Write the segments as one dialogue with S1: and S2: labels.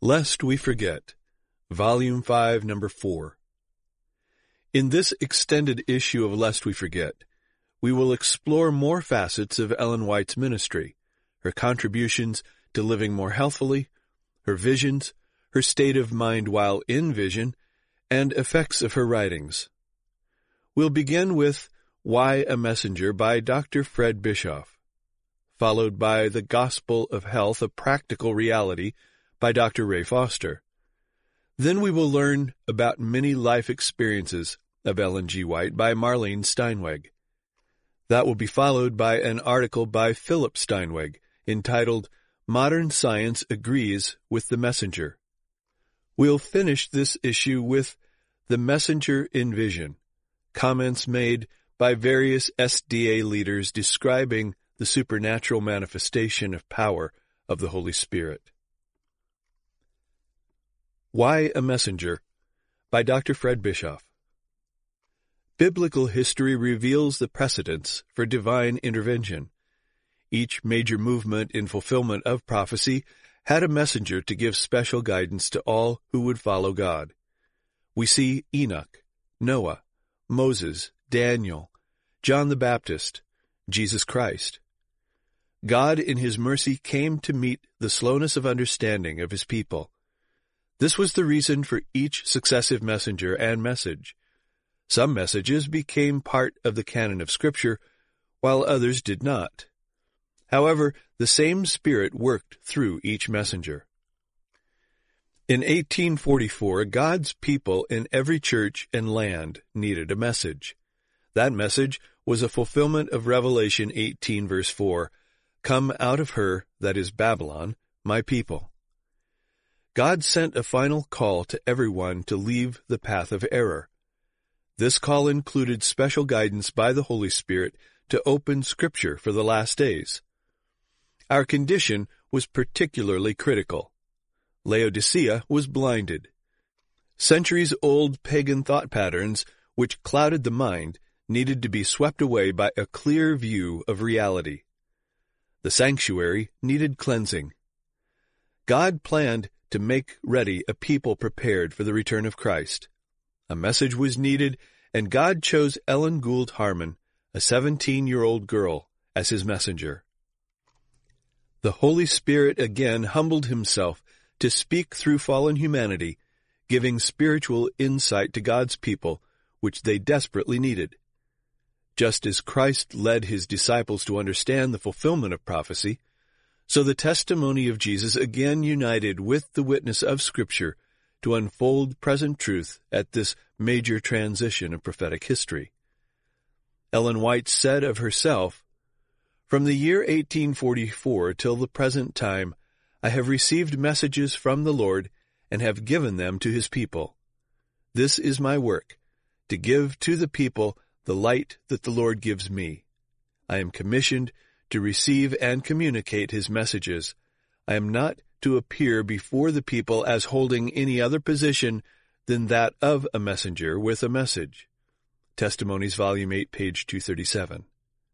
S1: Lest We Forget, Volume 5, Number 4. In this extended issue of Lest We Forget, we will explore more facets of Ellen White's ministry, her contributions to living more healthfully, her visions, her state of mind while in vision, and effects of her writings. We'll begin with Why a Messenger by Dr. Fred Bischoff, followed by The Gospel of Health, a Practical Reality by Dr. Ray Foster. Then we will learn about many life experiences of Ellen G. White by Marlene Steinweg. That will be followed by an article by Philip Steinweg entitled Modern Science Agrees with the Messenger. We'll finish this issue with The Messenger in Vision, comments made by various SDA leaders describing the supernatural manifestation of power of the Holy Spirit. Why a Messenger by Dr. Fred Bischoff. Biblical history reveals the precedents for divine intervention. Each major movement in fulfillment of prophecy had a messenger to give special guidance to all who would follow God. We see Enoch, Noah, Moses, Daniel, John the Baptist, Jesus Christ. God in His mercy came to meet the slowness of understanding of His people. This was the reason for each successive messenger and message. Some messages became part of the canon of Scripture, while others did not. However, the same Spirit worked through each messenger. In 1844, God's people in every church and land needed a message. That message was a fulfillment of Revelation 18, verse 4, "Come out of her, that is Babylon, my people." God sent a final call to everyone to leave the path of error. This call included special guidance by the Holy Spirit to open Scripture for the last days. Our condition was particularly critical. Laodicea was blinded. Centuries-old pagan thought patterns, which clouded the mind, needed to be swept away by a clear view of reality. The sanctuary needed cleansing. God planned to make ready a people prepared for the return of Christ. A message was needed, and God chose Ellen Gould Harmon, a 17-year-old girl, as His messenger. The Holy Spirit again humbled Himself to speak through fallen humanity, giving spiritual insight to God's people, which they desperately needed. Just as Christ led His disciples to understand the fulfillment of prophecy, so the testimony of Jesus again united with the witness of Scripture to unfold present truth at this major transition of prophetic history. Ellen White said of herself, "From the year 1844 till the present time, I have received messages from the Lord and have given them to His people. This is my work, to give to the people the light that the Lord gives me. I am commissioned to receive and communicate His messages. I am not to appear before the people as holding any other position than that of a messenger with a message." Testimonies, Volume 8, page 237.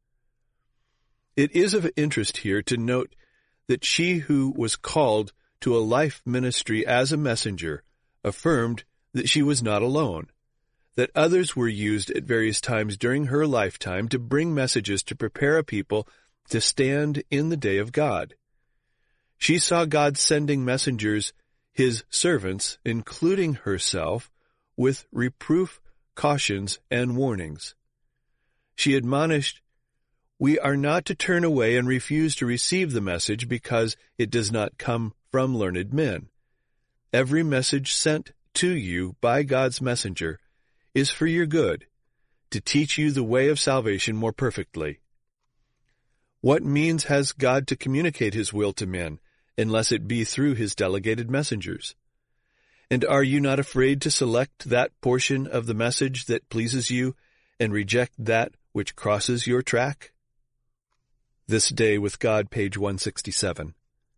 S1: It is of interest here to note that she who was called to a life ministry as a messenger affirmed that she was not alone, that others were used at various times during her lifetime to bring messages to prepare a people to stand in the day of God. She saw God sending messengers, His servants, including herself, with reproof, cautions, and warnings. She admonished, "We are not to turn away and refuse to receive the message because it does not come from learned men. Every message sent to you by God's messenger is for your good, to teach you the way of salvation more perfectly." What means has God to communicate His will to men, unless it be through His delegated messengers? And are you not afraid to select that portion of the message that pleases you and reject that which crosses your track? This Day with God, page 167.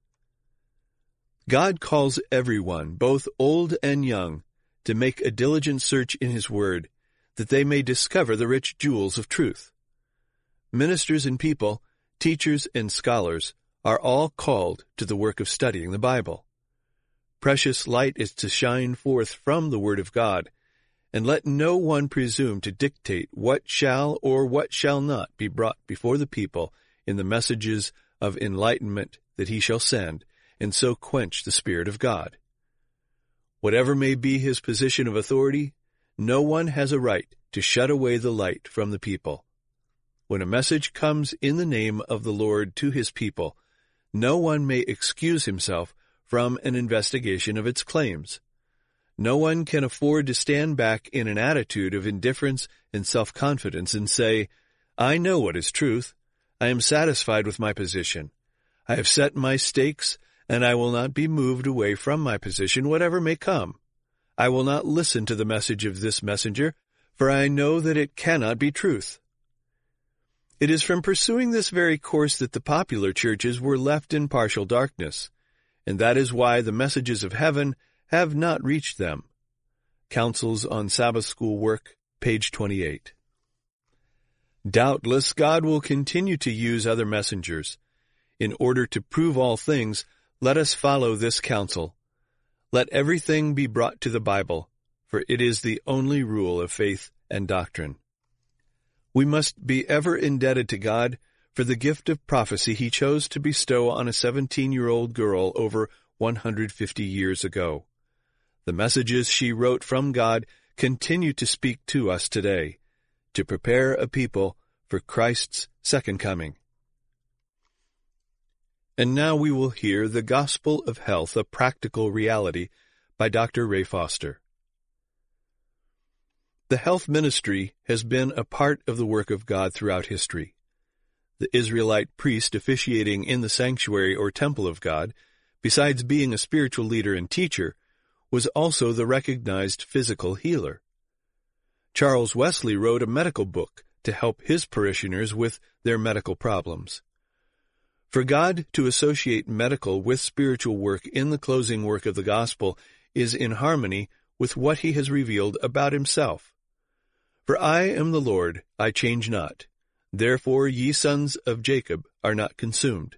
S1: God calls everyone, both old and young, to make a diligent search in His Word, that they may discover the rich jewels of truth. Ministers and people, teachers and scholars, are all called to the work of studying the Bible. precious light is to shine forth from the Word of God, and let no one presume to dictate what shall or what shall not be brought before the people in the messages of enlightenment that he shall send, and so quench the Spirit of God. Whatever may be his position of authority, no one has a right to shut away the light from the people. When a message comes in the name of the Lord to his people, no one may excuse himself from an investigation of its claims. No one can afford to stand back in an attitude of indifference and self-confidence and say, "I know what is truth. I am satisfied with my position. I have set my stakes, and I will not be moved away from my position, whatever may come. I will not listen to the message of this messenger, for I know that it cannot be truth." It is from pursuing this very course that the popular churches were left in partial darkness, and that is why the messages of heaven have not reached them. Counsels on Sabbath School Work, page 28. Doubtless God will continue to use other messengers. In order to prove all things, let us follow this counsel. Let everything be brought to the Bible, for it is the only rule of faith and doctrine. We must be ever indebted to God for the gift of prophecy he chose to bestow on a 17-year-old girl over 150 years ago. The messages she wrote from God continue to speak to us today, to prepare a people for Christ's second coming. And now we will hear The Gospel of Health, a Practical Reality by Dr. Ray Foster. The health ministry has been a part of the work of God throughout history. The Israelite priest officiating in the sanctuary or temple of God, besides being a spiritual leader and teacher, was also the recognized physical healer. Charles Wesley wrote a medical book to help his parishioners with their medical problems. For God to associate medical with spiritual work in the closing work of the gospel is in harmony with what he has revealed about himself. For I am the Lord, I change not. Therefore ye sons of Jacob are not consumed.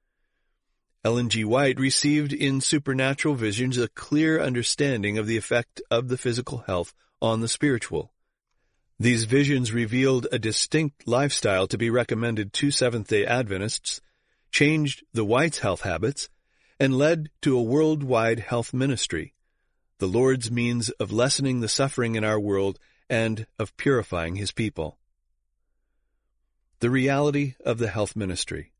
S1: Ellen G. White received in supernatural visions a clear understanding of the effect of the physical health on the spiritual. These visions revealed a distinct lifestyle to be recommended to Seventh-day Adventists, changed the Whites' health habits, and led to a worldwide health ministry, the Lord's means of lessening the suffering in our world and of purifying his people. The reality of the health ministry.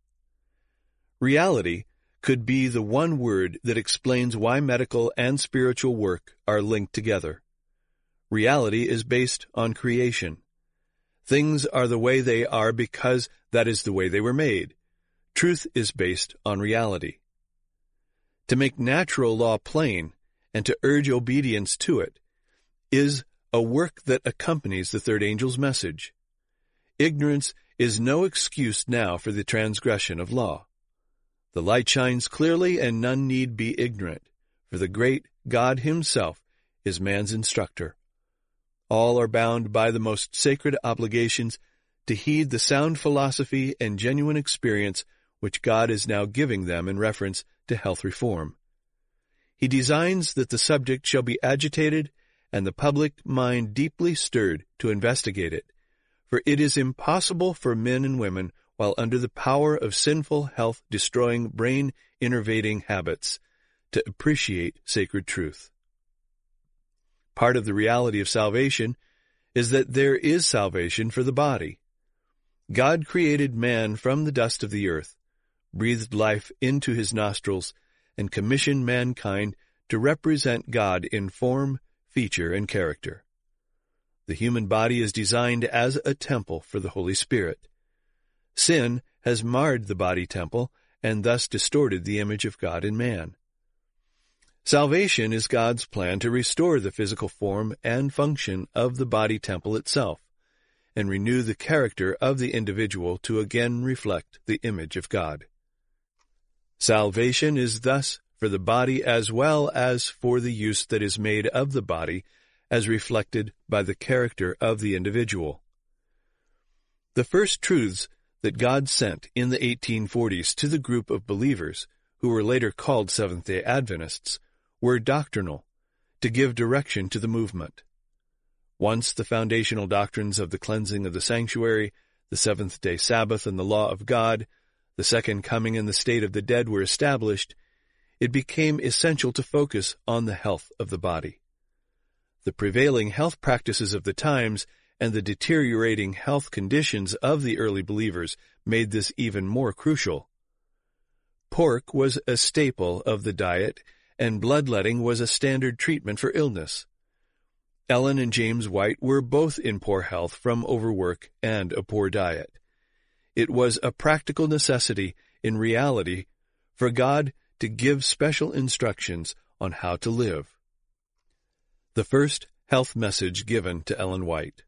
S1: Reality could be the one word that explains why medical and spiritual work are linked together. Reality is based on creation. Things are the way they are because that is the way they were made. Truth is based on reality. To make natural law plain and to urge obedience to it is a work that accompanies the third angel's message. Ignorance is no excuse now for the transgression of law. The light shines clearly, and none need be ignorant, for the great God himself is man's instructor. All are bound by the most sacred obligations to heed the sound philosophy and genuine experience which God is now giving them in reference to health reform. He designs that the subject shall be agitated and the public mind deeply stirred to investigate it, for it is impossible for men and women, while under the power of sinful health-destroying, brain-innervating habits, to appreciate sacred truth. Part of the reality of salvation is that there is salvation for the body. God created man from the dust of the earth, breathed life into his nostrils, and commissioned mankind to represent God in form, feature, and character. The human body is designed as a temple for the Holy Spirit. Sin has marred the body temple and thus distorted the image of God in man. Salvation is God's plan to restore the physical form and function of the body temple itself, and renew the character of the individual to again reflect the image of God. Salvation is thus for the body as well as for the use that is made of the body as reflected by the character of the individual. The first truths that God sent in the 1840s to the group of believers, who were later called Seventh-day Adventists, were doctrinal, to give direction to the movement. Once the foundational doctrines of the cleansing of the sanctuary, the seventh-day Sabbath and the law of God, the second coming and the state of the dead were established, it became essential to focus on the health of the body. The prevailing health practices of the times and the deteriorating health conditions of the early believers made this even more crucial. Pork was a staple of the diet, and bloodletting was a standard treatment for illness. Ellen and James White were both in poor health from overwork and a poor diet. It was a practical necessity, in reality, for God to give special instructions on how to live. The first health message given to Ellen White.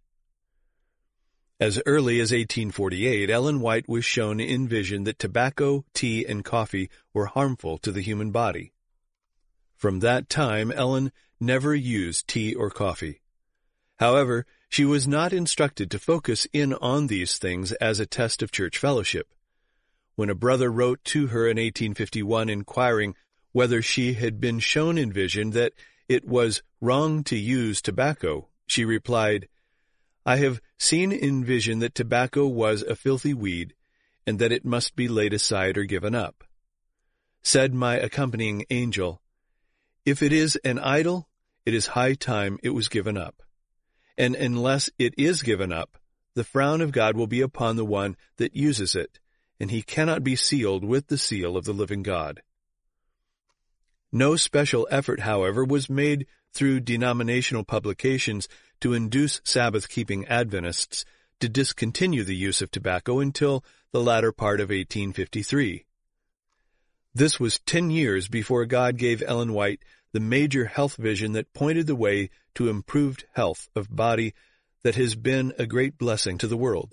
S1: As early as 1848, Ellen White was shown in vision that tobacco, tea, and coffee were harmful to the human body. From that time, Ellen never used tea or coffee. However, she was not instructed to focus in on these things as a test of church fellowship. When a brother wrote to her in 1851 inquiring whether she had been shown in vision that it was wrong to use tobacco, she replied, "I have seen in vision that tobacco was a filthy weed, and that it must be laid aside or given up." Said my accompanying angel, "If it is an idol, it is high time it was given up. And unless it is given up, the frown of God will be upon the one that uses it, and he cannot be sealed with the seal of the living God." No special effort, however, was made through denominational publications to induce Sabbath-keeping Adventists to discontinue the use of tobacco until the latter part of 1853. This was 10 years before God gave Ellen White the major health vision that pointed the way to improved health of body that has been a great blessing to the world.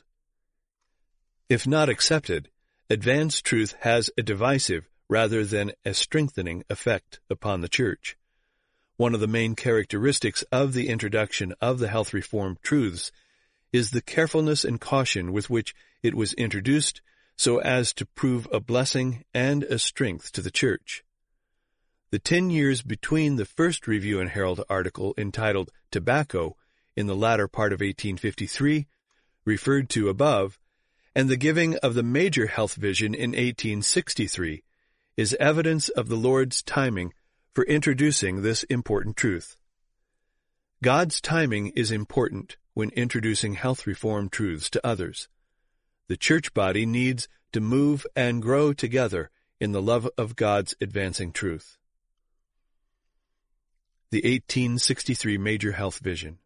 S1: If not accepted, advanced truth has a divisive rather than a strengthening effect upon the Church. One of the main characteristics of the introduction of the health reform truths is the carefulness and caution with which it was introduced so as to prove a blessing and a strength to the Church. The 10 years between the first Review and Herald article entitled Tobacco in the latter part of 1853, referred to above, and the giving of the major health vision in 1863 is evidence of the Lord's timing for introducing this important truth. God's timing is important when introducing health reform truths to others. The church body needs to move and grow together in the love of God's advancing truth. The 1863 Major Health Vision.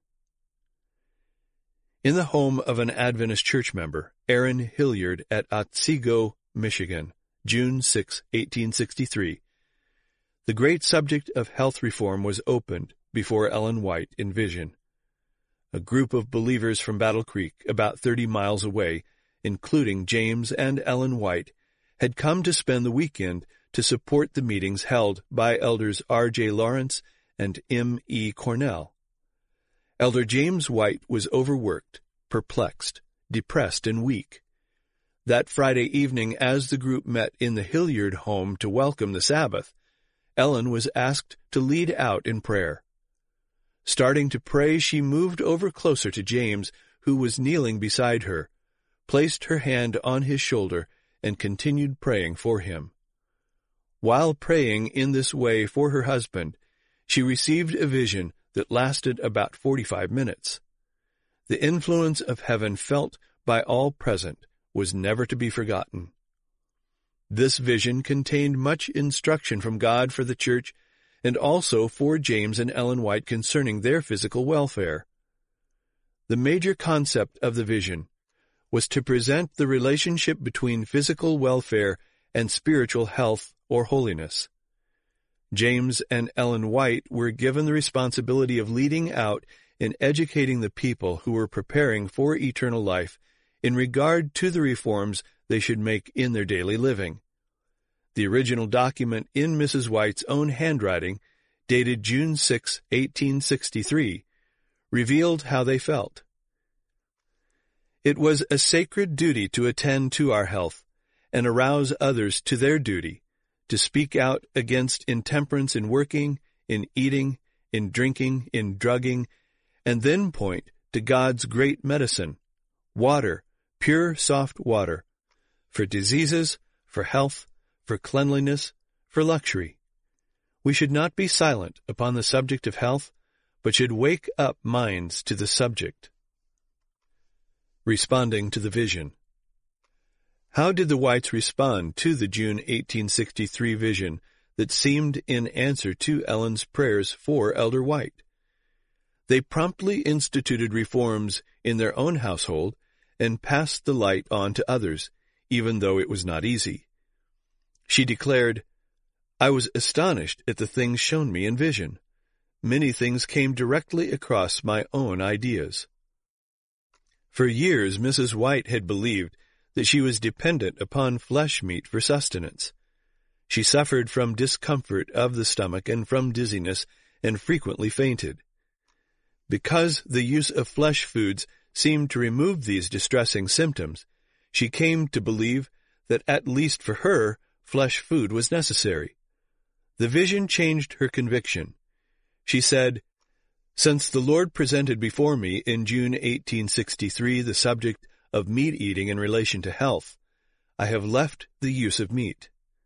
S1: In the home of an Adventist church member, Aaron Hilliard at Otsego, Michigan, June 6, 1863, the great subject of health reform was opened before Ellen White in vision. A group of believers from Battle Creek, about 30 miles away, including James and Ellen White, had come to spend the weekend to support the meetings held by Elders R.J. Lawrence and M.E. Cornell. Elder James White was overworked, perplexed, depressed, and weak. That Friday evening, as the group met in the Hilliard home to welcome the Sabbath, Ellen was asked to lead out in prayer. Starting to pray, she moved over closer to James, who was kneeling beside her, placed her hand on his shoulder, and continued praying for him. While praying in this way for her husband, she received a vision that lasted about 45 minutes. The influence of heaven felt by all present was never to be forgotten. This vision contained much instruction from God for the church and also for James and Ellen White concerning their physical welfare. The major concept of the vision was to present the relationship between physical welfare and spiritual health or holiness. James and Ellen White were given the responsibility of leading out and educating the people who were preparing for eternal life in regard to the reforms they should make in their daily living. The original document in Mrs. White's own handwriting, dated June 6, 1863, revealed how they felt. It was a sacred duty to attend to our health and arouse others to their duty, to speak out against intemperance in working, in eating, in drinking, in drugging, and then point to God's great medicine, water, pure soft water, for diseases, for health, for cleanliness, for luxury. We should not be silent upon the subject of health, but should wake up minds to the subject. Responding to the vision. How did the Whites respond to the June 1863 vision that seemed in answer to Ellen's prayers for Elder White? They promptly instituted reforms in their own household and passed the light on to others, even though it was not easy. She declared, "I was astonished at the things shown me in vision. Many things came directly across my own ideas." For years, Mrs. White had believed that she was dependent upon flesh meat for sustenance. She suffered from discomfort of the stomach and from dizziness, and frequently fainted. Because the use of flesh foods seemed to remove these distressing symptoms, she came to believe that at least for her, flesh food was necessary. The vision changed her conviction. She said, "Since the Lord presented before me in June 1863 the subject of meat eating in relation to health, I have left the use of meat."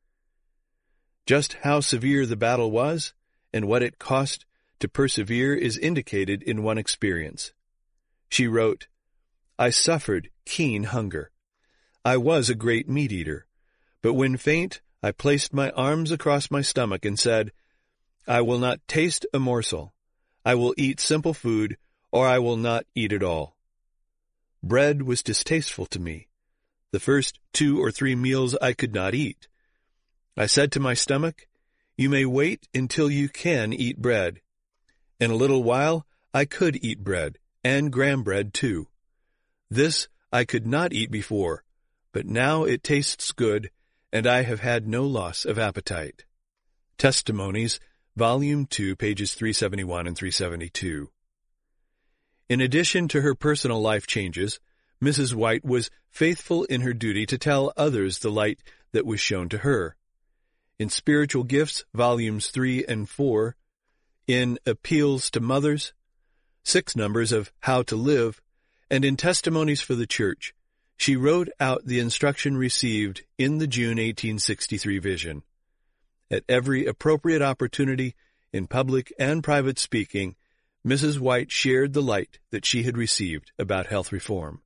S1: Just how severe the battle was, and what it cost to persevere is indicated in one experience. She wrote, "I suffered keen hunger. I was a great meat eater, but when faint, I placed my arms across my stomach and said, 'I will not taste a morsel. I will eat simple food, or I will not eat at all.' Bread was distasteful to me. The first 2 or 3 meals I could not eat. I said to my stomach, 'You may wait until you can eat bread.' In a little while I could eat bread, and graham bread too. This I could not eat before, but now it tastes good, and I have had no loss of appetite." Testimonies, Volume 2, pages 371 and 372. In addition to her personal life changes, Mrs. White was faithful in her duty to tell others the light that was shown to her. In Spiritual Gifts, Volumes 3 and 4, in Appeals to Mothers, 6 numbers of How to Live, and in Testimonies for the Church, she wrote out the instruction received in the June 1863 vision. At every appropriate opportunity, in public and private speaking, Mrs. White shared the light that she had received about health reform.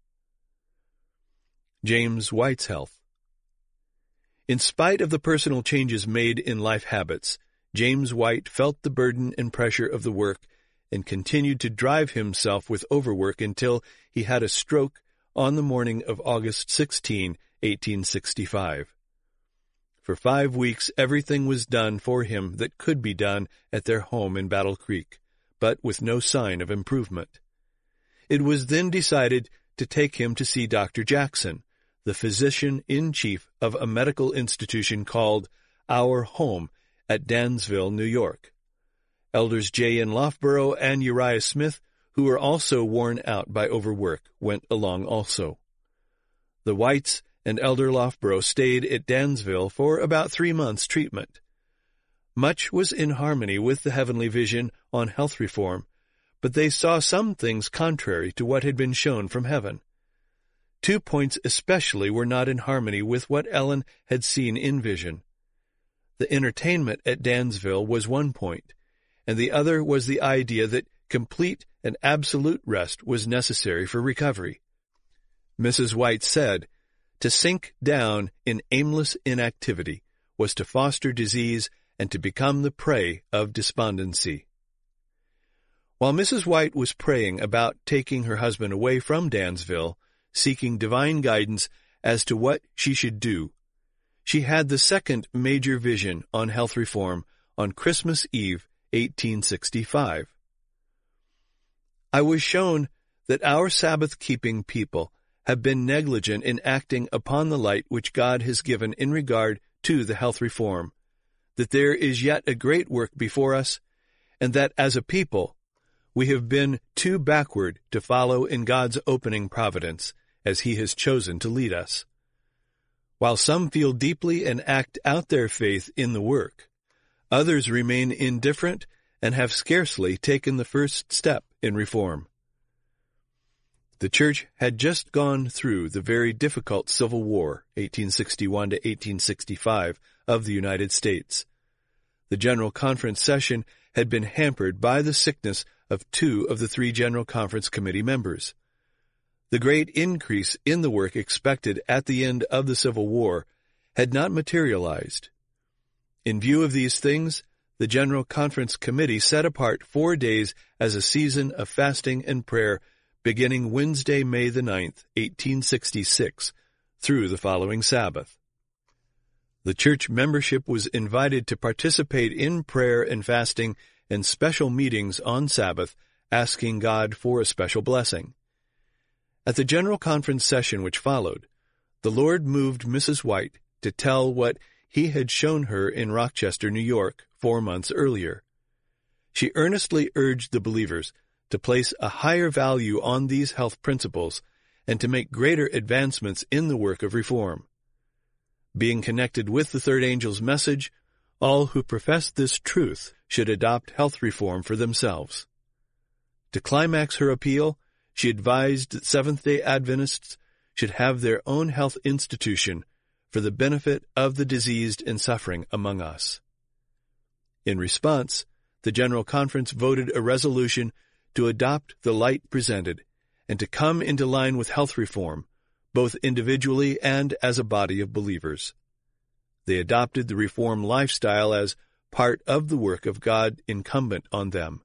S1: James White's health. In spite of the personal changes made in life habits, James White felt the burden and pressure of the work and continued to drive himself with overwork until he had a stroke on the morning of August 16, 1865. For 5 weeks everything was done for him that could be done at their home in Battle Creek, but with no sign of improvement. It was then decided to take him to see Dr. Jackson, the physician-in-chief of a medical institution called Our Home at Dansville, New York. Elders J. N. Loughborough and Uriah Smith, who were also worn out by overwork, went along also. The Whites and Elder Loughborough stayed at Dansville for about 3 months' treatment. Much was in harmony with the heavenly vision on health reform, but they saw some things contrary to what had been shown from heaven. 2 points especially were not in harmony with what Ellen had seen in vision. The entertainment at Dansville was one point, and the other was the idea that complete and absolute rest was necessary for recovery. Mrs. White said, "To sink down in aimless inactivity was to foster disease and to become the prey of despondency." While Mrs. White was praying about taking her husband away from Dansville, seeking divine guidance as to what she should do, she had the second major vision on health reform on Christmas Eve, 1865. "I was shown that our Sabbath-keeping people have been negligent in acting upon the light which God has given in regard to the health reform, that there is yet a great work before us, and that as a people we have been too backward to follow in God's opening providence, as He has chosen to lead us. While some feel deeply and act out their faith in the work, others remain indifferent and have scarcely taken the first step in reform. The Church had just gone through the very difficult Civil War, 1861 to 1865, of the United States. The General Conference session had been hampered by the sickness of 2 of the 3 General Conference Committee members. The great increase in the work expected at the end of the Civil War had not materialized. In view of these things, the General Conference Committee set apart 4 days as a season of fasting and prayer beginning Wednesday, May the 9th, 1866, through the following Sabbath. The church membership was invited to participate in prayer and fasting and special meetings on Sabbath, asking God for a special blessing. At the General Conference session which followed, the Lord moved Mrs. White to tell what He had shown her in Rochester, New York, 4 months earlier. She earnestly urged the believers to place a higher value on these health principles and to make greater advancements in the work of reform. Being connected with the third angel's message, all who profess this truth should adopt health reform for themselves. To climax her appeal, she advised that Seventh-day Adventists should have their own health institution for the benefit of the diseased and suffering among us. In response, the General Conference voted a resolution to adopt the light presented and to come into line with health reform, both individually and as a body of believers. They adopted the reform lifestyle as part of the work of God incumbent on them.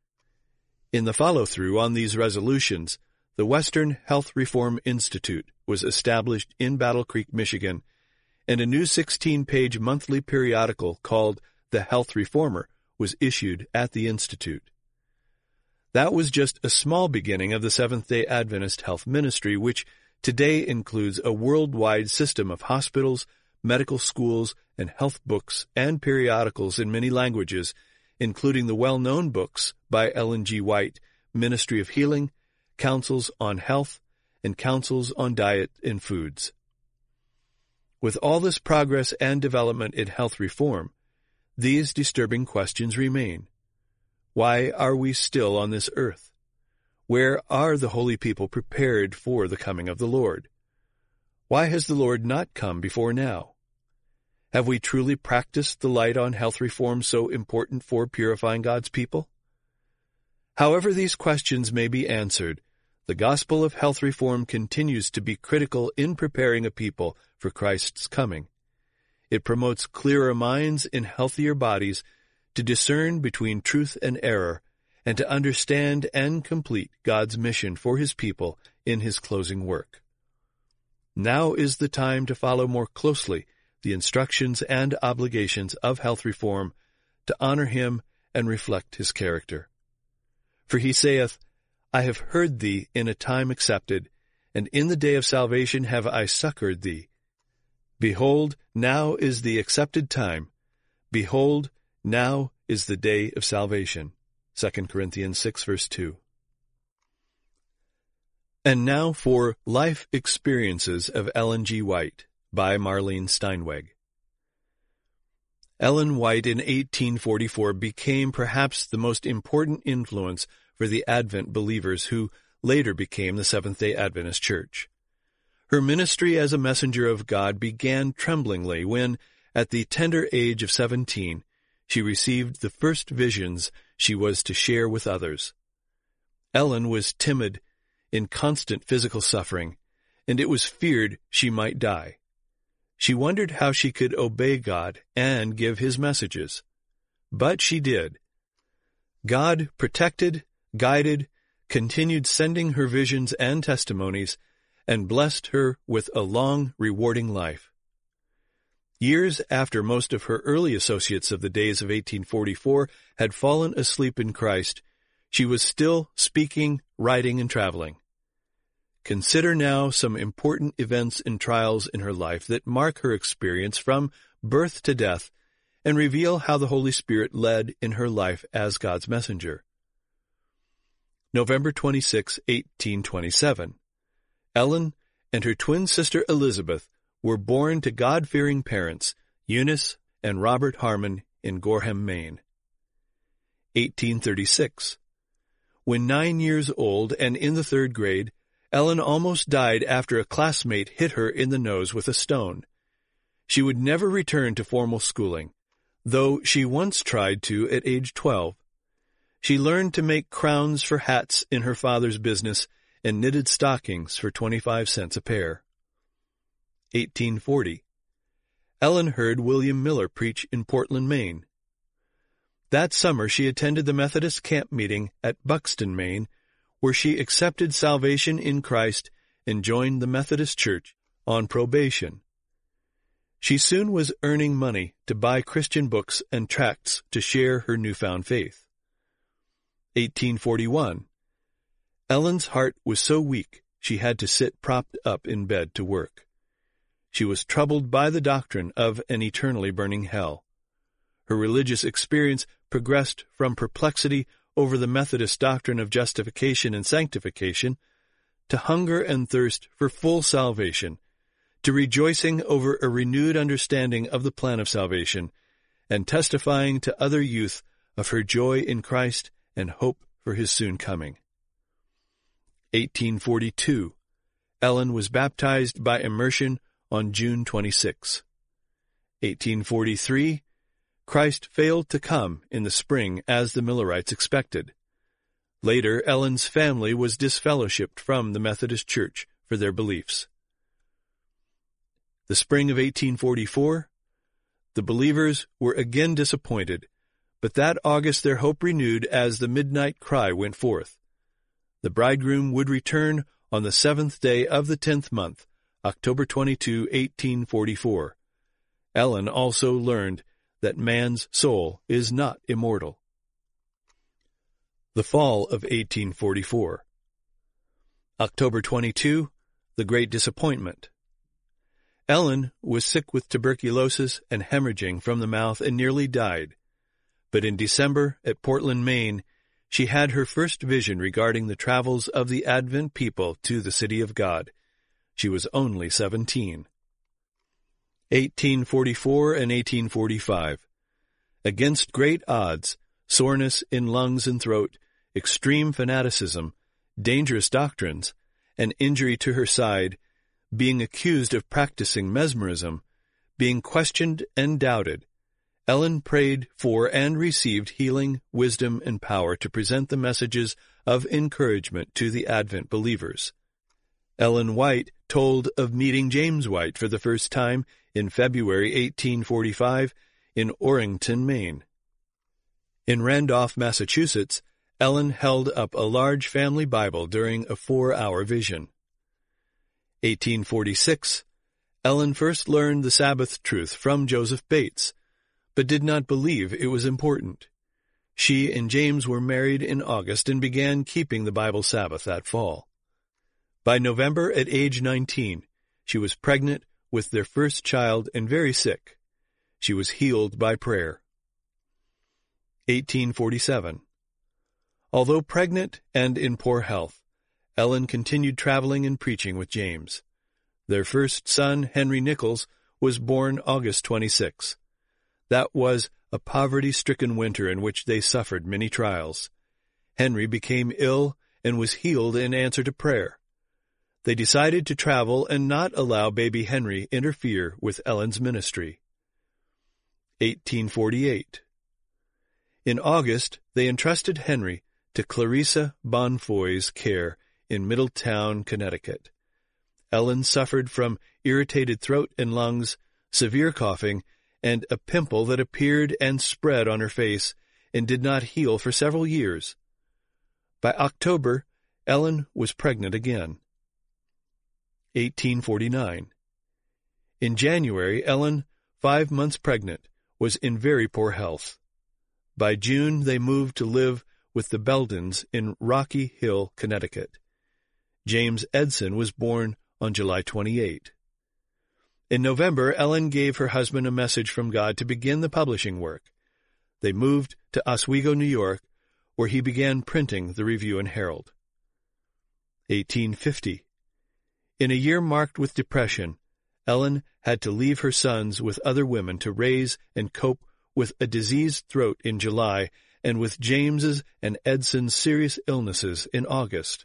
S1: In the follow-through on these resolutions, the Western Health Reform Institute was established in Battle Creek, Michigan, and a new 16-page monthly periodical called The Health Reformer was issued at the Institute. That was just a small beginning of the Seventh-day Adventist health ministry, which today includes a worldwide system of hospitals, medical schools, and health books and periodicals in many languages, including the well-known books by Ellen G. White, Ministry of Healing, Counsels on Health, and Counsels on Diet and Foods. With all this progress and development in health reform, these disturbing questions remain. Why are we still on this earth? Where are the holy people prepared for the coming of the Lord? Why has the Lord not come before now? Have we truly practiced the light on health reform so important for purifying God's people? However these questions may be answered, the gospel of health reform continues to be critical in preparing a people for Christ's coming. It promotes clearer minds and healthier bodies to discern between truth and error, and to understand and complete God's mission for His people in His closing work. Now is the time to follow more closely the instructions and obligations of health reform, to honor Him and reflect His character. For He saith, I have heard thee in a time accepted, and in the day of salvation have I succored thee. Behold, now is the accepted time. Behold, now is the day of salvation. 2 Corinthians 6, verse 2. And now for Life Experiences of Ellen G. White, by Marlene Steinweg. Ellen White in 1844 became perhaps the most important influence for the Advent believers who later became the Seventh-day Adventist Church. Her ministry as a messenger of God began tremblingly when, at the tender age of 17, she received the first visions she was to share with others. Ellen was timid, in constant physical suffering, and it was feared she might die. She wondered how she could obey God and give His messages. But she did. God protected, guided, continued sending her visions and testimonies, and blessed her with a long, rewarding life. Years after most of her early associates of the days of 1844 had fallen asleep in Christ, she was still speaking, writing, and traveling. Consider now some important events and trials in her life that mark her experience from birth to death and reveal how the Holy Spirit led in her life as God's messenger. November 26, 1827. Ellen and her twin sister Elizabeth were born to God-fearing parents, Eunice and Robert Harmon, in Gorham, Maine. 1836. When 9 years old and in the 3rd grade, Ellen almost died after a classmate hit her in the nose with a stone. She would never return to formal schooling, though she once tried to at age 12. She learned to make crowns for hats in her father's business and knitted stockings for 25 cents a pair. 1840. Ellen heard William Miller preach in Portland, Maine. That summer she attended the Methodist camp meeting at Buxton, Maine, where she accepted salvation in Christ and joined the Methodist Church on probation. She soon was earning money to buy Christian books and tracts to share her newfound faith. 1841. Ellen's heart was so weak she had to sit propped up in bed to work. She was troubled by the doctrine of an eternally burning hell. Her religious experience progressed from perplexity over the Methodist doctrine of justification and sanctification to hunger and thirst for full salvation, to rejoicing over a renewed understanding of the plan of salvation, and testifying to other youth of her joy in Christ and hope for his soon coming. 1842. Ellen was baptized by immersion on June 26. 1843. Christ failed to come in the spring as the Millerites expected. Later, Ellen's family was disfellowshipped from the Methodist Church for their beliefs. The spring of 1844, the believers were again disappointed, but that August their hope renewed as the midnight cry went forth. The bridegroom would return on the 7th day of the 10th month, October 22, 1844. Ellen also learned that man's soul is not immortal. The fall of 1844. October 22, the Great Disappointment. Ellen was sick with tuberculosis and hemorrhaging from the mouth and nearly died. But in December, at Portland, Maine, she had her first vision regarding the travels of the Advent people to the city of God. She was only 17. 1844 and 1845. Against great odds, soreness in lungs and throat, extreme fanaticism, dangerous doctrines, an injury to her side, being accused of practicing mesmerism, being questioned and doubted, Ellen prayed for and received healing, wisdom, and power to present the messages of encouragement to the Advent believers. Ellen White told of meeting James White for the first time in February 1845 in Orrington, Maine. In Randolph, Massachusetts, Ellen held up a large family Bible during a 4-hour vision. 1846, Ellen first learned the Sabbath truth from Joseph Bates, but did not believe it was important. She and James were married in August and began keeping the Bible Sabbath that fall. By November, at age 19, she was pregnant with their first child and very sick. She was healed by prayer. 1847. Although pregnant and in poor health, Ellen continued traveling and preaching with James. Their first son, Henry Nichols, was born August 26. That was a poverty-stricken winter in which they suffered many trials. Henry became ill and was healed in answer to prayer. They decided to travel and not allow baby Henry interfere with Ellen's ministry. 1848. In August, they entrusted Henry to Clarissa Bonfoy's care in Middletown, Connecticut. Ellen suffered from irritated throat and lungs, severe coughing, and a pimple that appeared and spread on her face and did not heal for several years. By October, Ellen was pregnant again. 1849. In January, Ellen, 5 months pregnant, was in very poor health. By June, they moved to live with the Beldens in Rocky Hill, Connecticut. James Edson was born on July 28. In November, Ellen gave her husband a message from God to begin the publishing work. They moved to Oswego, New York, where he began printing the Review and Herald. 1850. In a year marked with depression, Ellen had to leave her sons with other women to raise and cope with a diseased throat in July and with James's and Edson's serious illnesses in August.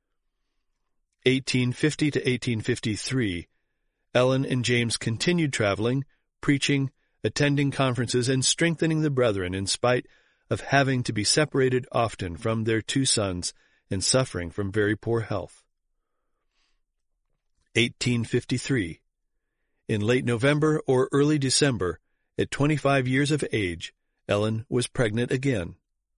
S1: 1850 to 1853, Ellen and James continued traveling, preaching, attending conferences, and strengthening the brethren in spite of having to be separated often from their two sons and suffering from very poor health. 1853. In late November or early December, at 25 years of age, Ellen was pregnant again.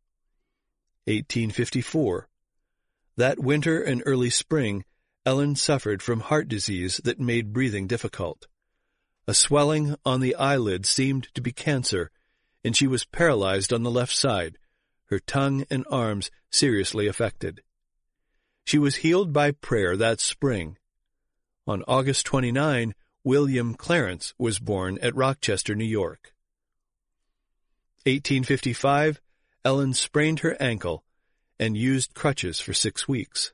S1: 1854. That winter and early spring, Ellen suffered from heart disease that made breathing difficult. A swelling on the eyelid seemed to be cancer, and she was paralyzed on the left side, her tongue and arms seriously affected. She was healed by prayer that spring. On August 29, William Clarence was born at Rochester, New York. 1855, Ellen sprained her ankle and used crutches for 6 weeks.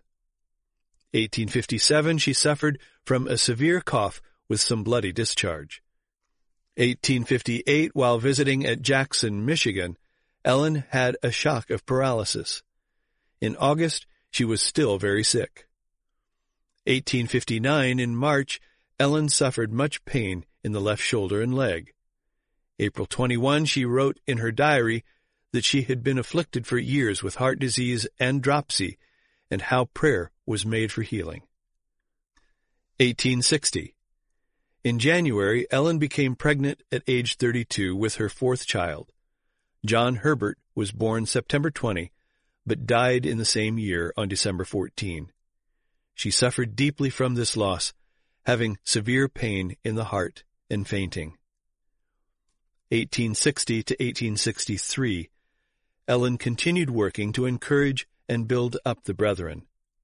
S1: 1857, she suffered from a severe cough with some bloody discharge. 1858, while visiting at Jackson, Michigan, Ellen had a shock of paralysis. In August, she was still very sick. 1859, in March, Ellen suffered much pain in the left shoulder and leg. April 21, she wrote in her diary that she had been afflicted for years with heart disease and dropsy, and how prayer was made for healing. 1860. In January, Ellen became pregnant at age 32 with her 4th child. John Herbert was born September 20, but died in the same year on December 14. She suffered deeply from this loss, having severe pain in the heart and fainting. 1860 to 1863, Ellen continued working to encourage and build up the brethren.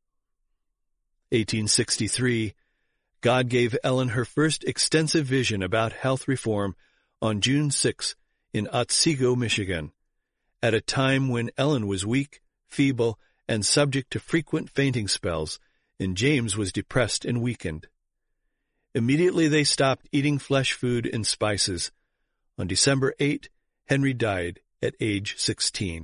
S1: 1863, God gave Ellen her first extensive vision about health reform on June 6 in Otsego, Michigan, at a time when Ellen was weak, feeble, and subject to frequent fainting spells, and James was depressed and weakened. Immediately they stopped eating flesh food and spices. On December 8, Henry died at age 16.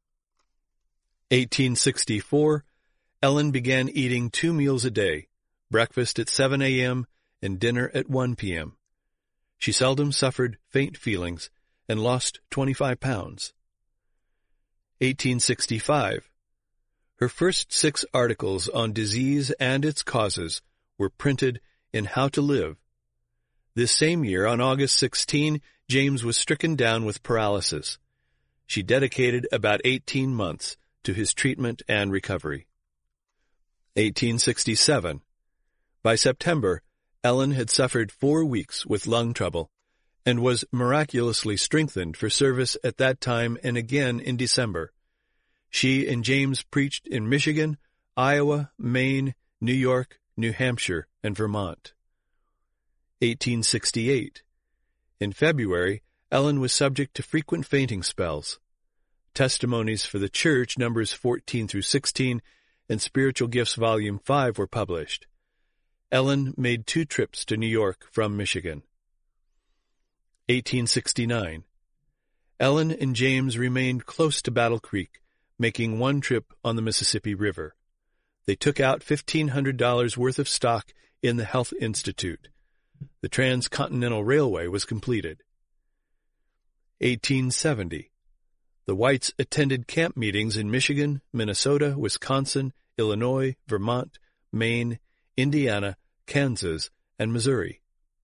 S1: 1864, Ellen began eating 2 meals a day, breakfast at 7 a.m. and dinner at 1 p.m. She seldom suffered faint feelings and lost 25 pounds. 1865. Her first 6 articles on disease and its causes were printed in How to Live. This same year, on August 16, James was stricken down with paralysis. She dedicated about 18 months to his treatment and recovery. 1867. By September, Ellen had suffered 4 weeks with lung trouble and was miraculously strengthened for service at that time and again in December. She and James preached in Michigan, Iowa, Maine, New York, New Hampshire, and Vermont. 1868. In February, Ellen was subject to frequent fainting spells. Testimonies for the Church, numbers 14 through 16, and Spiritual Gifts, Volume 5, were published. Ellen made 2 trips to New York from Michigan. 1869. Ellen and James remained close to Battle Creek, making 1 trip on the Mississippi River. They took out $1,500 worth of stock in the Health Institute. The Transcontinental Railway was completed. 1870. The Whites attended camp meetings in Michigan, Minnesota, Wisconsin, Illinois, Vermont, Maine, Indiana, Kansas, and Missouri.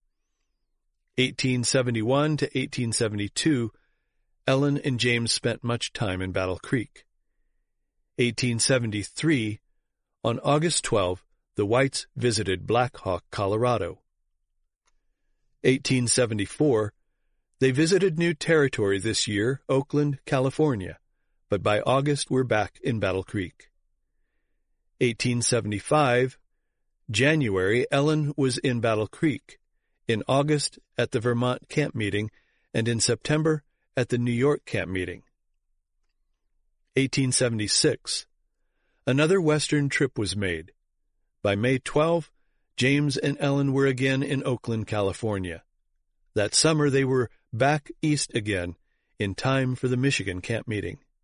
S1: 1871 to 1872, Ellen and James spent much time in Battle Creek. 1873, on August 12, the Whites visited Black Hawk, Colorado. 1874, they visited new territory this year, Oakland, California, but by August were back in Battle Creek. 1875, January, Ellen was in Battle Creek, in August at the Vermont camp meeting, and in September at the New York camp meeting. 1876, another Western trip was made. By May 12, James and Ellen were again in Oakland, California. That summer they were back east again in time for the Michigan camp meeting.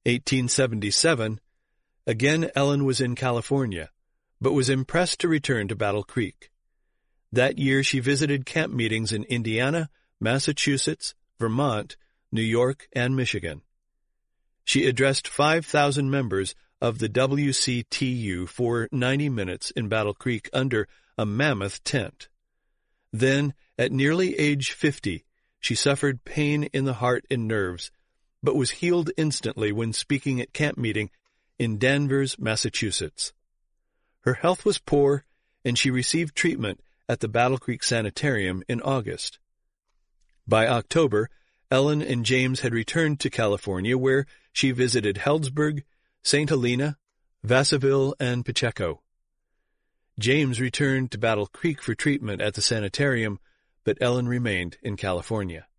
S1: 1877, again Ellen was in California, but was impressed to return to Battle Creek. That year she visited camp meetings in Indiana, Massachusetts, Vermont, New York, and Michigan. She addressed 5,000 members of the WCTU for 90 minutes in Battle Creek under a mammoth tent. Then, at nearly age 50, she suffered pain in the heart and nerves, but was healed instantly when speaking at camp meeting in Danvers, Massachusetts. Her health was poor, and she received treatment at the Battle Creek Sanitarium in August. By October, Ellen and James had returned to California, where she visited Healdsburg, St. Helena, Vassaville, and Pacheco. James returned to Battle Creek for treatment at the sanitarium, but Ellen remained in California.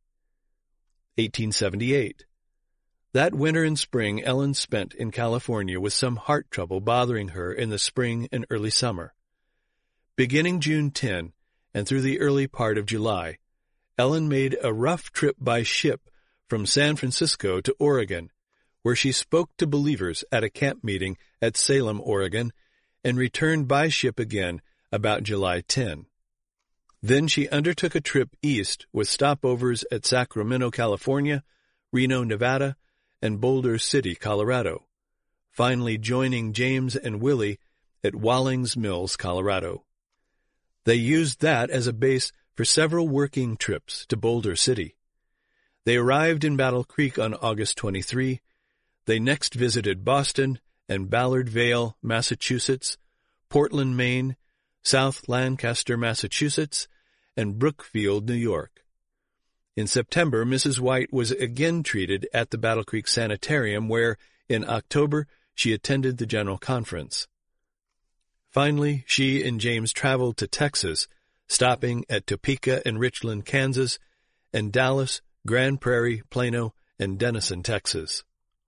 S1: 1878. That winter and spring Ellen spent in California with some heart trouble bothering her in the spring and early summer. Beginning June 10 and through the early part of July, Ellen made a rough trip by ship from San Francisco to Oregon, where she spoke to believers at a camp meeting at Salem, Oregon, and returned by ship again about July 10. Then she undertook a trip east with stopovers at Sacramento, California, Reno, Nevada, and Boulder City, Colorado, finally joining James and Willie at Wallings Mills, Colorado. They used that as a base for several working trips to Boulder City. They arrived in Battle Creek on August 23. They next visited Boston and Ballard Vale, Massachusetts, Portland, Maine, South Lancaster, Massachusetts, and Brookfield, New York. In September, Mrs. White was again treated at the Battle Creek Sanitarium, where, in October, she attended the General Conference. Finally, she and James traveled to Texas, stopping at Topeka and Richland, Kansas, and Dallas, Grand Prairie, Plano, and Denison, Texas.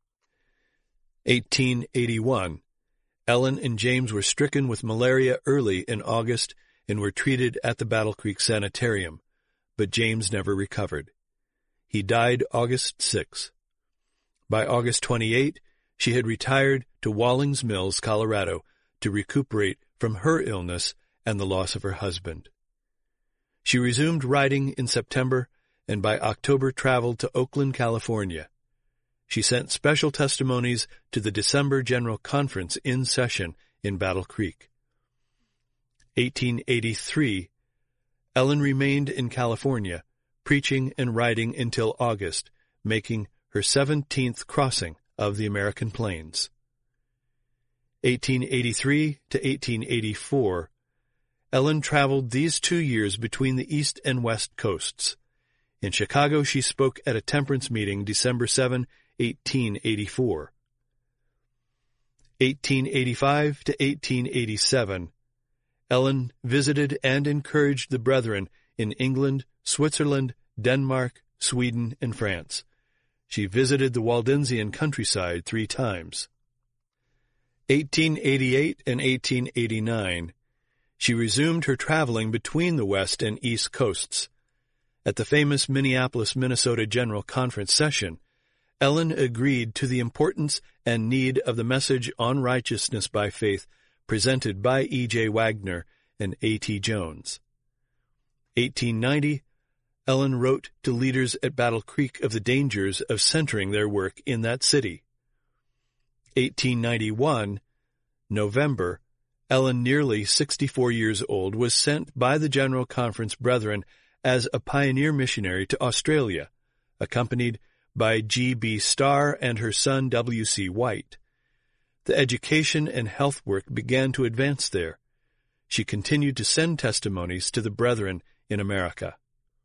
S1: 1881. Ellen and James were stricken with malaria early in August and were treated at the Battle Creek Sanitarium, but James never recovered. He died August 6. By August 28, she had retired to Wallings Mills, Colorado, to recuperate from her illness and the loss of her husband. She resumed writing in September, and by October traveled to Oakland, California. She sent special testimonies to the December General Conference in session in Battle Creek. 1883. Ellen remained in California, preaching and writing until August, making her 17th crossing of the American Plains. 1883 to 1884. Ellen traveled these 2 years between the East and West coasts. In Chicago, she spoke at a temperance meeting December 7, 1884. 1885 to 1887. Ellen visited and encouraged the brethren in England, Switzerland, Denmark, Sweden, and France. She visited the Waldensian countryside 3 times. 1888 and 1889. She resumed her traveling between the West and East coasts. At the famous Minneapolis, Minnesota General Conference session, Ellen agreed to the importance and need of the message on righteousness by faith presented by E.J. Wagner and A.T. Jones. 1890, Ellen wrote to leaders at Battle Creek of the dangers of centering their work in that city. 1891, November, Ellen, nearly 64 years old, was sent by the General Conference Brethren as a pioneer missionary to Australia, accompanied by G.B. Starr and her son W.C. White. The education and health work began to advance there. She continued to send testimonies to the brethren in America.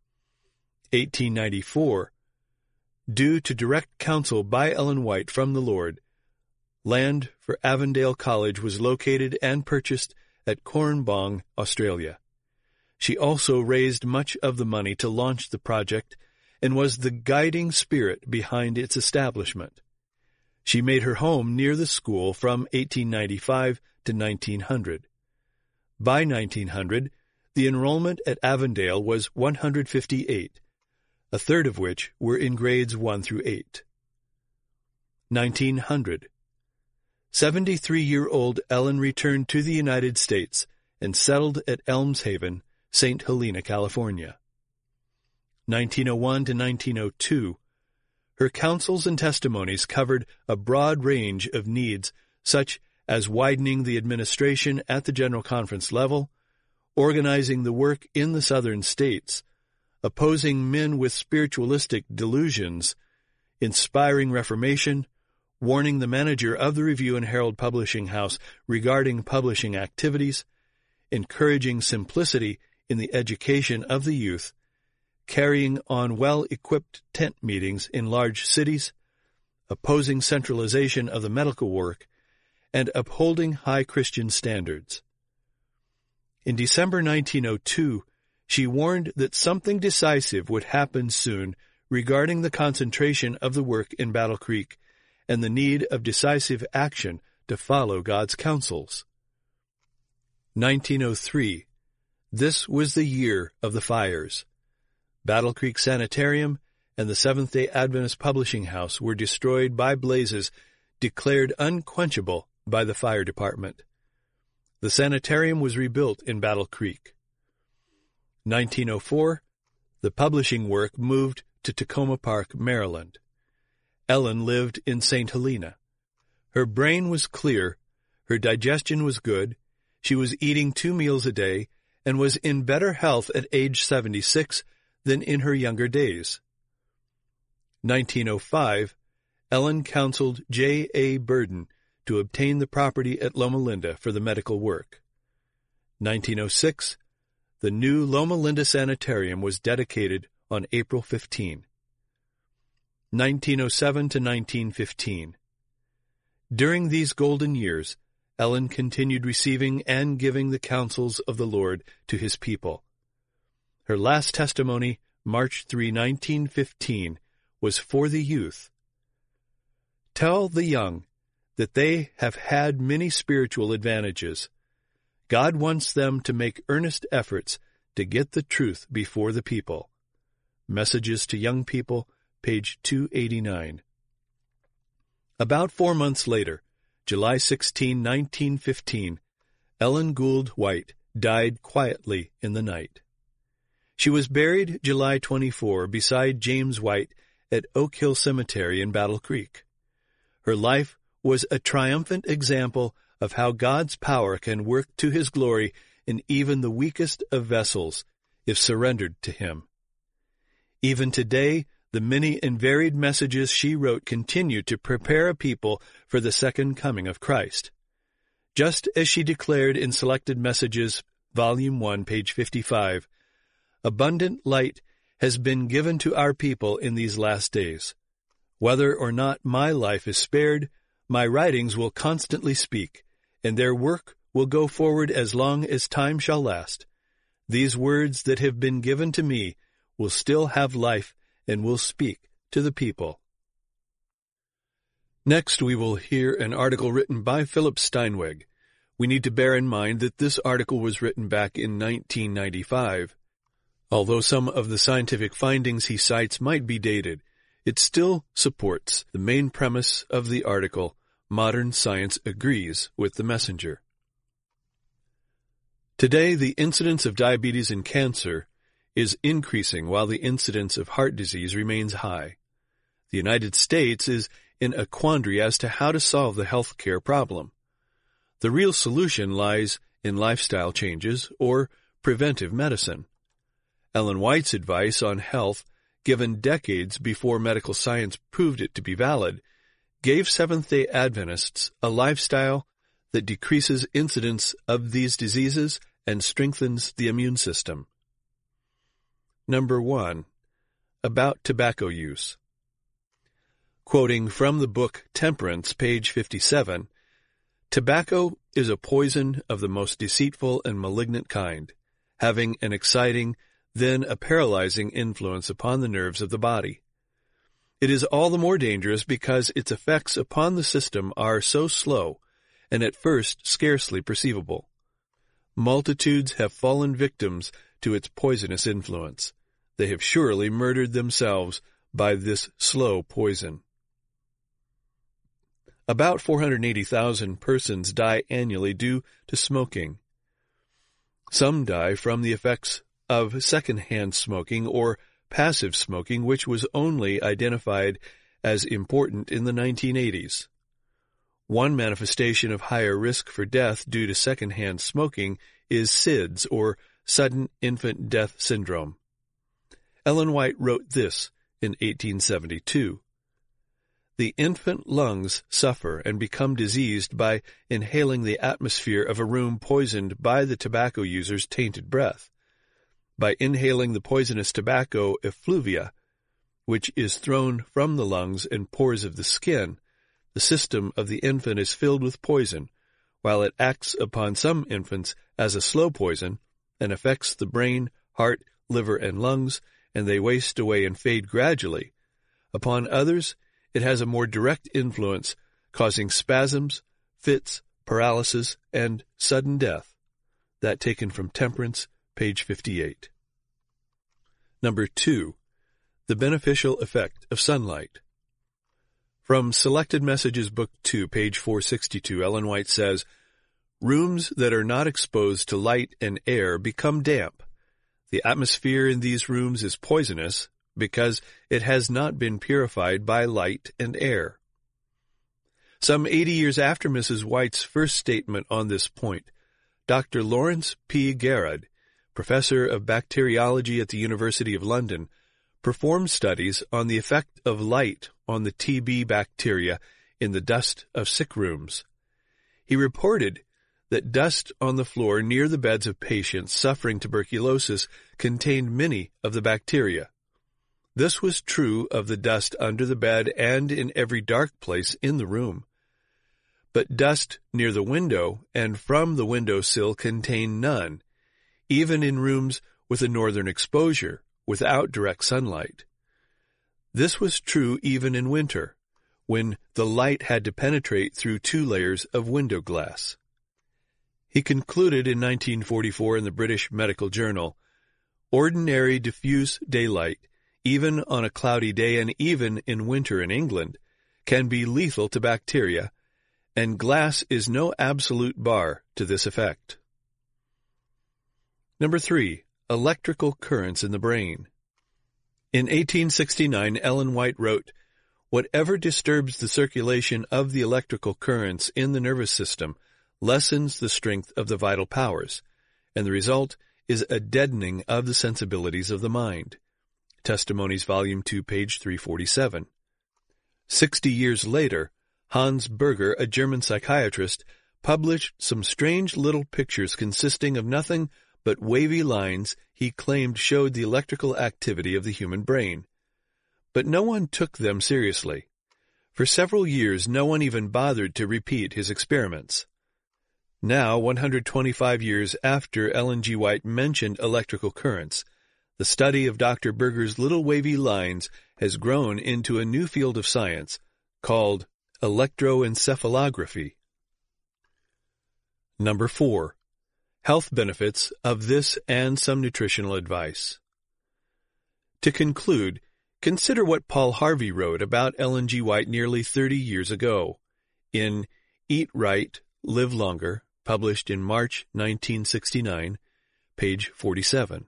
S1: 1894. Due to direct counsel by Ellen White from the Lord, land for Avondale College was located and purchased at Cornbong, Australia. She also raised much of the money to launch the project and was the guiding spirit behind its establishment. She made her home near the school from 1895 to 1900. By 1900, the enrollment at Avondale was 158, a third of which were in grades 1 through 8. 1900. 73-year-old Ellen returned to the United States and settled at Elms Haven, St. Helena, California. 1901 to 1902. Her counsels and testimonies covered a broad range of needs such as widening the administration at the General Conference level, organizing the work in the southern states, opposing men with spiritualistic delusions, inspiring reformation, warning the manager of the Review and Herald Publishing House regarding publishing activities, encouraging simplicity in the education of the youth, carrying on well-equipped tent meetings in large cities, opposing centralization of the medical work, and upholding high Christian standards. In December 1902, she warned that something decisive would happen soon regarding the concentration of the work in Battle Creek and the need of decisive action to follow God's counsels. 1903. This was the year of the fires. Battle Creek Sanitarium and the Seventh-day Adventist Publishing House were destroyed by blazes declared unquenchable by the fire department. The sanitarium was rebuilt in Battle Creek. 1904. The publishing work moved to Tacoma Park, Maryland. Ellen lived in St. Helena. Her brain was clear, her digestion was good, she was eating 2 meals a day, and was in better health at age 76 than in her younger days. 1905, Ellen counseled J. A. Burden to obtain the property at Loma Linda for the medical work. 1906, the new Loma Linda Sanitarium was dedicated on April 15. 1907 to 1915. During these golden years, Ellen continued receiving and giving the counsels of the Lord to his people. Her last testimony, March 3, 1915, was for the youth. Tell the young that they have had many spiritual advantages. God wants them to make earnest efforts to get the truth before the people. Messages to Young People, page 289. About 4 months later, July 16, 1915, Ellen Gould White died quietly in the night. She was buried July 24 beside James White at Oak Hill Cemetery in Battle Creek. Her life was a triumphant example of how God's power can work to His glory in even the weakest of vessels if surrendered to Him. Even today, the many and varied messages she wrote continue to prepare a people for the second coming of Christ. Just as she declared in Selected Messages, Volume 1, page 55, abundant light has been given to our people in these last days. Whether or not my life is spared, my writings will constantly speak, and their work will go forward as long as time shall last. These words that have been given to me will still have life and will speak to the people. Next, we will hear an article written by Philip Steinweg. We need to bear in mind that this article was written back in 1995. Although some of the scientific findings he cites might be dated, it still supports the main premise of the article. Modern science agrees with the messenger. Today, the incidence of diabetes and cancer is increasing while the incidence of heart disease remains high. The United States is in a quandary as to how to solve the health care problem. The real solution lies in lifestyle changes or preventive medicine. Ellen White's advice on health, given decades before medical science proved it to be valid, gave Seventh-day Adventists a lifestyle that decreases incidence of these diseases and strengthens the immune system. Number 1. About tobacco use. Quoting from the book Temperance, page 57, tobacco is a poison of the most deceitful and malignant kind, having an exciting, then a paralyzing influence upon the nerves of the body. It is all the more dangerous because its effects upon the system are so slow and at first scarcely perceivable. Multitudes have fallen victims to its poisonous influence. They have surely murdered themselves by this slow poison. About 480,000 persons die annually due to smoking. Some die from the effects of secondhand smoking or passive smoking, which was only identified as important in the 1980s. One manifestation of higher risk for death due to secondhand smoking is SIDS, or Sudden Infant Death Syndrome. Ellen White wrote this in 1872. The infant lungs suffer and become diseased by inhaling the atmosphere of a room poisoned by the tobacco user's tainted breath. By inhaling the poisonous tobacco effluvia, which is thrown from the lungs and pores of the skin, the system of the infant is filled with poison, while it acts upon some infants as a slow poison and affects the brain, heart, liver, and lungs, and they waste away and fade gradually. Upon others, it has a more direct influence, causing spasms, fits, paralysis, and sudden death. That taken from Temperance, page 58. Number 2. The beneficial effect of sunlight. From Selected Messages, Book 2, page 462, Ellen White says, "Rooms that are not exposed to light and air become damp. The atmosphere in these rooms is poisonous because it has not been purified by light and air." Some 80 years after Mrs. White's first statement on this point, Dr. Lawrence P. Garrod, professor of bacteriology at the University of London, performed studies on the effect of light on the TB bacteria in the dust of sick rooms. He reported that dust on the floor near the beds of patients suffering tuberculosis contained many of the bacteria. This was true of the dust under the bed and in every dark place in the room. But dust near the window and from the window sill contained none, even in rooms with a northern exposure, without direct sunlight. This was true even in winter, when the light had to penetrate through 2 layers of window glass. He concluded in 1944 in the British Medical Journal, "Ordinary diffuse daylight, even on a cloudy day and even in winter in England, can be lethal to bacteria, and glass is no absolute bar to this effect." Number 3. Electrical currents in the brain. In 1869, Ellen White wrote, "Whatever disturbs the circulation of the electrical currents in the nervous system lessens the strength of the vital powers, and the result is a deadening of the sensibilities of the mind." Testimonies, Volume 2, page 347. 60 years later, Hans Berger, a German psychiatrist, published some strange little pictures consisting of nothing but wavy lines he claimed showed the electrical activity of the human brain. But no one took them seriously. For several years, no one even bothered to repeat his experiments. Now, 125 years after Ellen G. White mentioned electrical currents, the study of Dr. Berger's little wavy lines has grown into a new field of science called electroencephalography. Number 4. Health benefits of this and some nutritional advice. To conclude, consider what Paul Harvey wrote about Ellen G. White nearly 30 years ago in Eat Right, Live Longer, published in March 1969, page 47.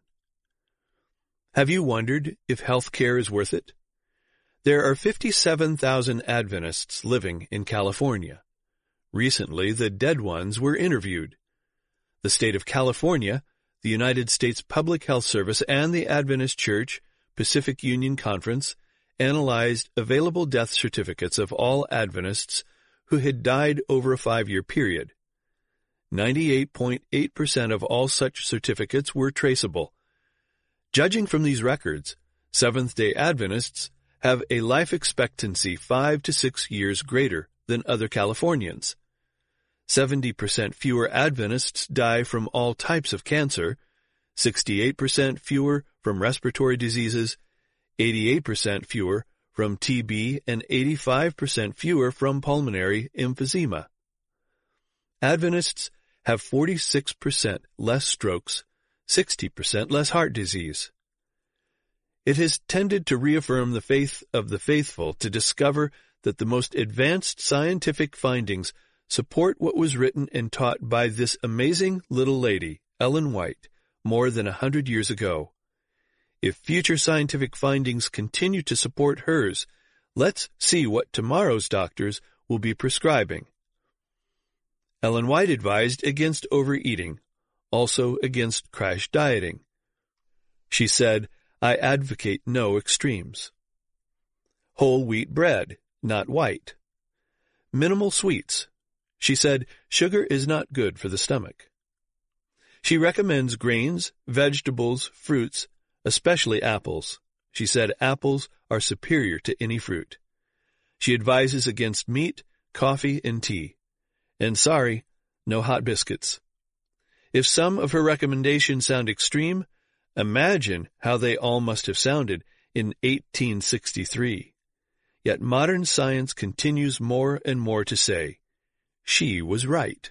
S1: Have you wondered if health care is worth it? There are 57,000 Adventists living in California. Recently, the dead ones were interviewed. The state of California, the United States Public Health Service, and the Adventist Church Pacific Union Conference analyzed available death certificates of all Adventists who had died over a 5-year period. 98.8% of all such certificates were traceable. Judging from these records, Seventh-day Adventists have a life expectancy 5 to 6 years greater than other Californians. 70% fewer Adventists die from all types of cancer, 68% fewer from respiratory diseases, 88% fewer from TB, and 85% fewer from pulmonary emphysema. Adventists have 46% less strokes, 60% less heart disease. It has tended to reaffirm the faith of the faithful to discover that the most advanced scientific findings support what was written and taught by this amazing little lady, Ellen White, more than 100 years ago. If future scientific findings continue to support hers, let's see what tomorrow's doctors will be prescribing. Ellen White advised against overeating, also against crash dieting. She said, "I advocate no extremes." Whole wheat bread, not white. Minimal sweets. She said sugar is not good for the stomach. She recommends grains, vegetables, fruits, especially apples. She said apples are superior to any fruit. She advises against meat, coffee, and tea. And sorry, no hot biscuits. If some of her recommendations sound extreme, imagine how they all must have sounded in 1863. Yet modern science continues more and more to say, she was right.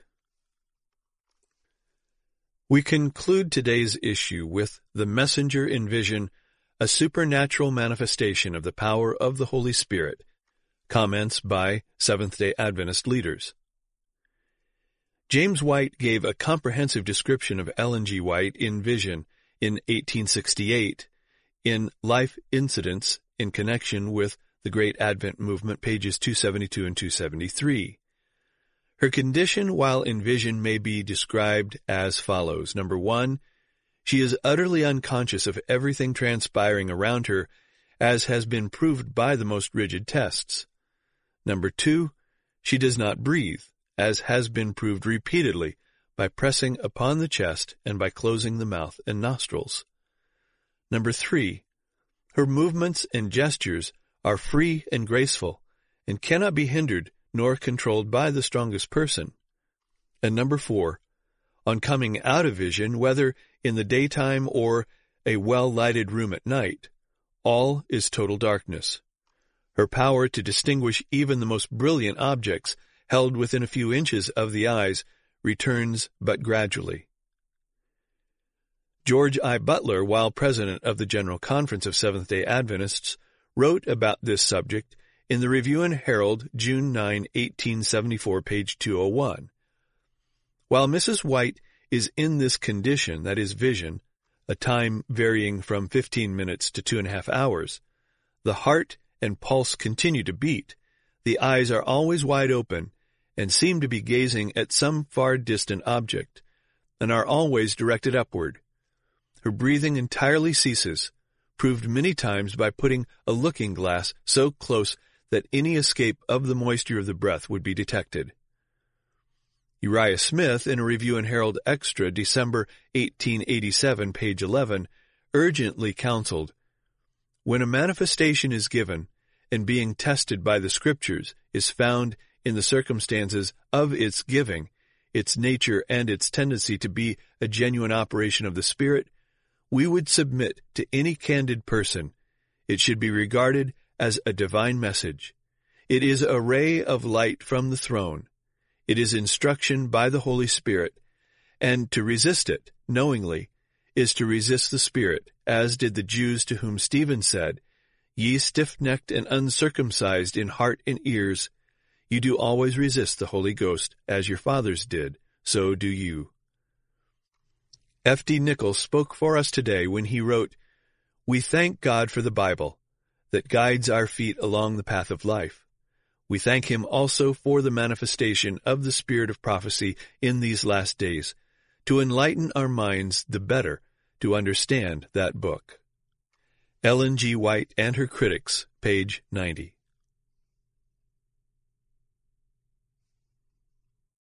S1: We conclude today's issue with The Messenger in Vision, a supernatural manifestation of the power of the Holy Spirit. Comments by Seventh-day Adventist leaders. James White gave a comprehensive description of Ellen G. White in vision in 1868 in Life Incidents in connection with the Great Advent Movement, pages 272 and 273. Her condition while in vision may be described as follows. Number 1, she is utterly unconscious of everything transpiring around her, as has been proved by the most rigid tests. Number 2, she does not breathe, as has been proved repeatedly by pressing upon the chest and by closing the mouth and nostrils. Number 3, her movements and gestures are free and graceful, and cannot be hindered nor controlled by the strongest person. And number 4, on coming out of vision, whether in the daytime or a well-lighted room at night, all is total darkness. Her power to distinguish even the most brilliant objects held within a few inches of the eyes returns but gradually. George I. Butler, while president of the General Conference of Seventh-day Adventists, wrote about this subject in the Review and Herald, June 9, 1874, page 201. While Mrs. White is in this condition, that is vision, a time varying from 15 minutes to 2.5 hours, the heart and pulse continue to beat, the eyes are always wide open, and seem to be gazing at some far distant object, and are always directed upward. Her breathing entirely ceases, proved many times by putting a looking-glass so close that any escape of the moisture of the breath would be detected. Uriah Smith, in a Review and Herald Extra, December 1887, page 11, urgently counseled, "When a manifestation is given, and being tested by the Scriptures is found in the circumstances of its giving, its nature and its tendency to be a genuine operation of the Spirit, we would submit to any candid person. It should be regarded as a divine message. It is a ray of light from the throne. It is instruction by the Holy Spirit, and to resist it, knowingly, is to resist the Spirit, as did the Jews to whom Stephen said, 'Ye stiff-necked and uncircumcised in heart and ears, you do always resist the Holy Ghost, as your fathers did, so do you.'" F.D. Nichols spoke for us today when he wrote, "We thank God for the Bible, that guides our feet along the path of life. We thank Him also for the manifestation of the Spirit of prophecy in these last days, to enlighten our minds the better to understand that book." Ellen G. White and Her Critics, page 90.